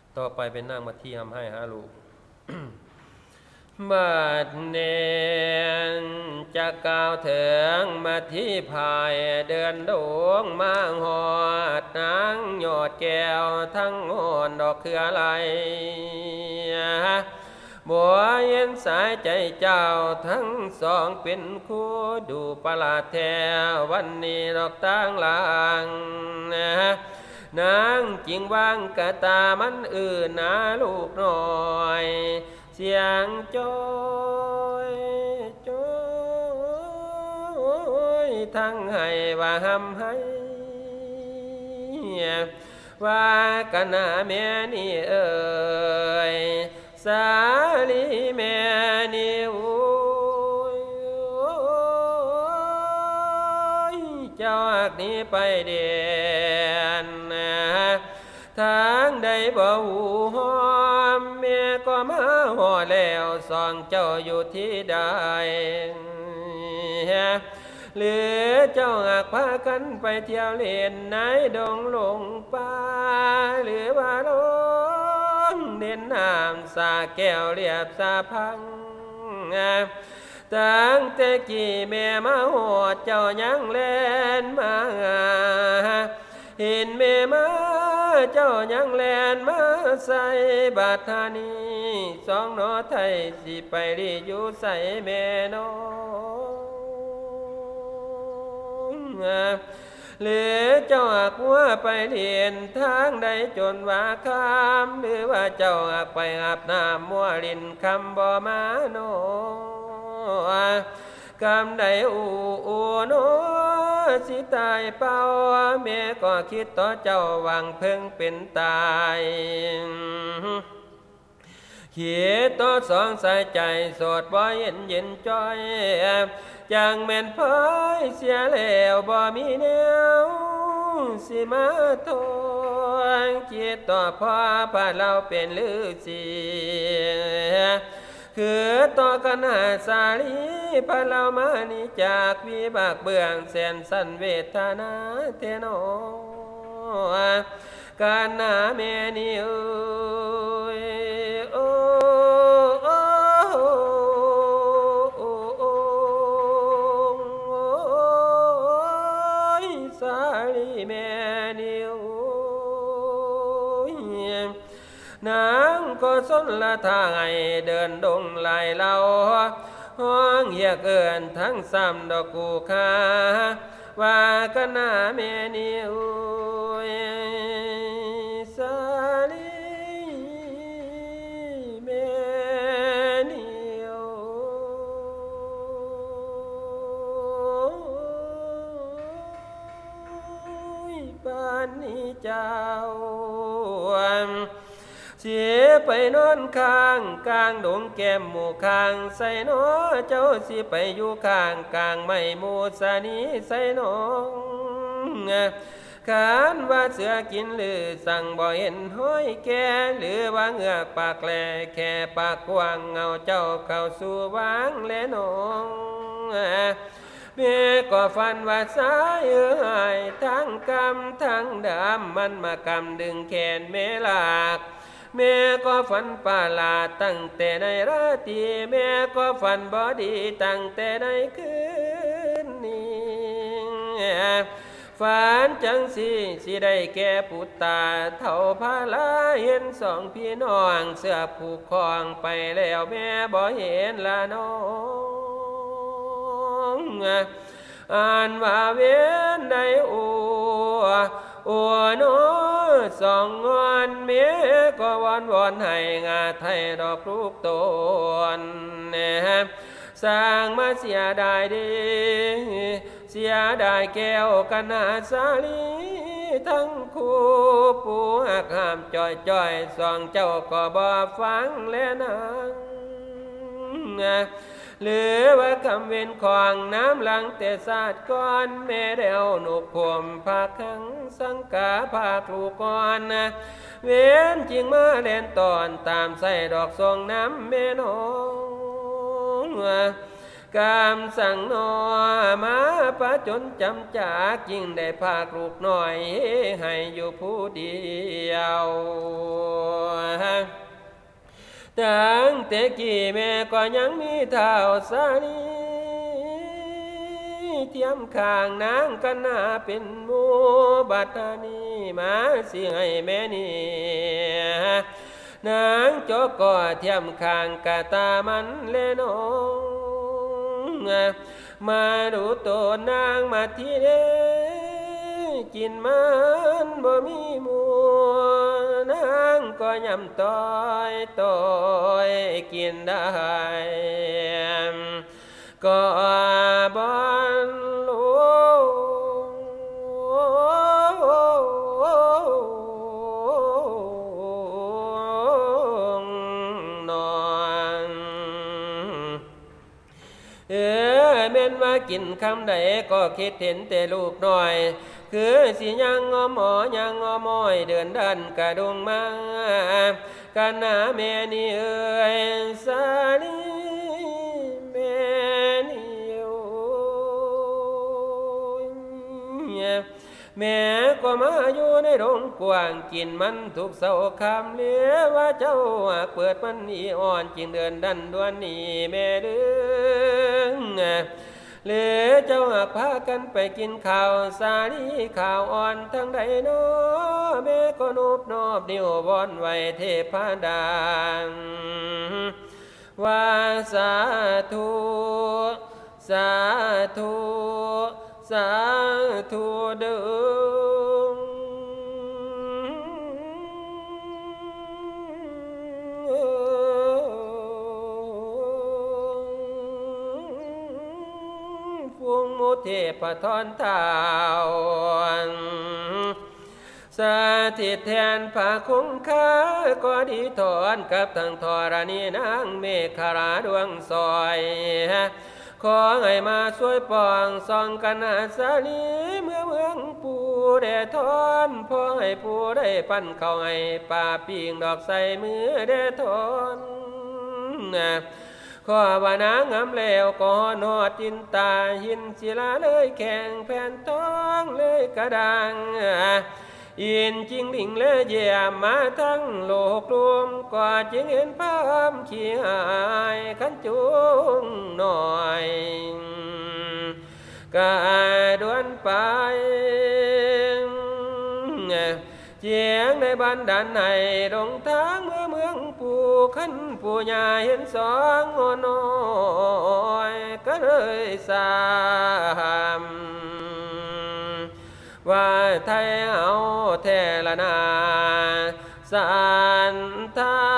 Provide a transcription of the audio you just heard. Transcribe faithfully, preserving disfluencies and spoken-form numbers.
ต่อไปเป็นนางมัทธิทำให้หาลูก บาดเนนจะกล่าวถึงมัทธิพายเดินดวงมาหอดนางยอดแก้วทั้งหอนดอกเครือไหลบัวเย็นสายใจเจ้าทั้งสองเป็นคู่ดูประหลาดแท้วันนี้ดอกต่างหลังนางจิงวางกะตามันอื่นนาลูกน้อยเสียงจอยจอยทั้งให้ว่าหำให้ว่ากันนาแม่นี่เอ่ยสาลีแม่นี่โอ้ยเจ้าอักนี้ไปเดียนทางใดบ่หูหอมแม่ก็มาหอแล้วสองเจ้าอยู่ที่ใดหรือเจ้าอักพากันไปเที่ยวเล่นในดงหลงป่าหรือว่าลงเด่นน้ำสาแก้วเรียบสาพังตั้งแต่กี่แม่มาหอดเจ้ายังเล่นมาเห็นแม่มาเจ้ายังแลนมาใส่บาทานีสองหนอไทยสิไปรีอยู่ใส่แม่น้องหรือเจ้าอักว่าไปเรียนทางใดจนว่าคำหรือว่าเจ้าอักไปอาบน้ำมัวลินคำบ่มาโนกำใดอูอูโนสิตายเป้าแม่ก็คิดต่อเจ้าหวังเพิ่งเป็นตายคิดต่อสองสายใจโสดบ่เย็นเย็นจ้อยจังแม่นพายเสียแล้วบ่มีแนวสิมาทวงคิดต่อพ่อพาเราเป็นฤาษีคือต่อกันหาสาลีพาเรามานิจากวิบากเบื้องแสนสันเวทนาเทโนการนาแม่นี่เอ้ยโอ้โอ้โอ้โอ้สาลีแม่นี่โอ้ยนางก็สนละทางให้เดินดงไหลเหล่าห้องเฮียเกินทั้งซ้ำดอกกูคาว่ากันนาแม่นี่โอ้ยสาลีแม่นี่โอ้ยปานนี้เจ้าเสียไปนอนข้างกลางดงแก้มหมู่ข้างใส่น้อเจ้าสิไปอยู่ข้างกลางไม่หมู่สานีใส่น้องขานว่าเสือกินหรือสั่งบ่เห็นห้อยแก่หรือว่าเงือกปากแหลแค่ปากกว้างเงาเจ้าเข้าสู่วางและน้องแม่ก็ฝันว่าสายเอ้ยทั้งกำทั้งดำมันมากำดึงแขนแม่หลากแม่ก็ฝันประหลาดตั้งแต่ในราตรีแม่ก็ฝันบ่ดีตั้งแต่ในคืนนี้ฝันจังสิสิได้แก่ปุตตาเท่าพาลาเห็นสองพี่น้องเสื้อผูกคองไปแล้วแม่บ่เห็นละน้องอ่านว่าเว้นได้โอโอ้โนสองงอนเมียก็วอนวอนให้งาไทยดอกลูกตนสร้างมาเสียดายดีเสียดายแก้วกันนาสาลีทั้งคู่ผู้หักห้ามจ่อยจ่อยสองเจ้าก็บ่ฟังและนางหรือว่าคำเว้นของน้ำหลังแต่ศาสตร์ก่อนแม่เดวหนุกข่มภาคขังสังกาภาคลูกก่อนเว้นจริงมาเล่นตอนตามใส่ดอกทรงน้ำแม่น้องกามสั่งนอมาปะจนจำจากยิ่งได้ภาคลูกหน่อยให้อยู่ผู้เดียวตั้งแต่กี่แม่ก็ยังมีเท้าสาลีเทียมข้างนางกันหน้าเป็นหมู่บัดนี้มาสิให้แม่นี่นางจอกก็เทียมข้างกะตามันแลน้องมาดูตัวนางมาที่เด้กินมันบ่มีหมู่นางก็ยำต้อยต้อยกินได้ก็บ่รู้นอนเออแม่นว่ากินคำใดก็คิดเห็นแต่ลูกน้อยคือสิยังงอหมอยังงอมอยเดินดันกระดงมากันหน้าแม่นี่เอ้ยสาลีแม่นี่แม่ก็มาอยู่ในโรงกว้างกินมันทุกเสาคำเหลือว่าเจ้าเปิดมันอีอ่อนจึงเดินดันดวนนี่แม่ดึงหรือเจ้าหักพากันไปกินข้าวสาลีข้าวอ่อนทั้งใดน้อแม่ก็นูบนอบนิ้วบอนไว้เทพดาว่าสาธุสาธุสาธุเด้อฟุงมุเทพทอนเท้าสาธิตแทนผาคงคาก็ดีถอนกับทั้งธรณีนางเมฆราดวงซอยขอให้มาช่วยปองส่องกันอาสาลีเมื่อเมืองปูได้ทอนพอให้ปูได้ปั้นเข้าให้ป่าปิงดอกใส่มือได้ทอนขอว่านางงามแล้วก็นอดจินตาหินศิลาเลยแข่งแผ่นทองเลยกระดังอินจริงดิ่งและเยี่ยมมาทั้งโลกรวมกว่าจึงเห็นภาพขี้หายขันจุงหน่อยกายดวนไปเจียงในบ้านดันในดงทางเมื่อเมืองปู่ขันปู่ยาเห็นสองน้อยก็เลยสามว่าไทยเอาแทละนาสานทา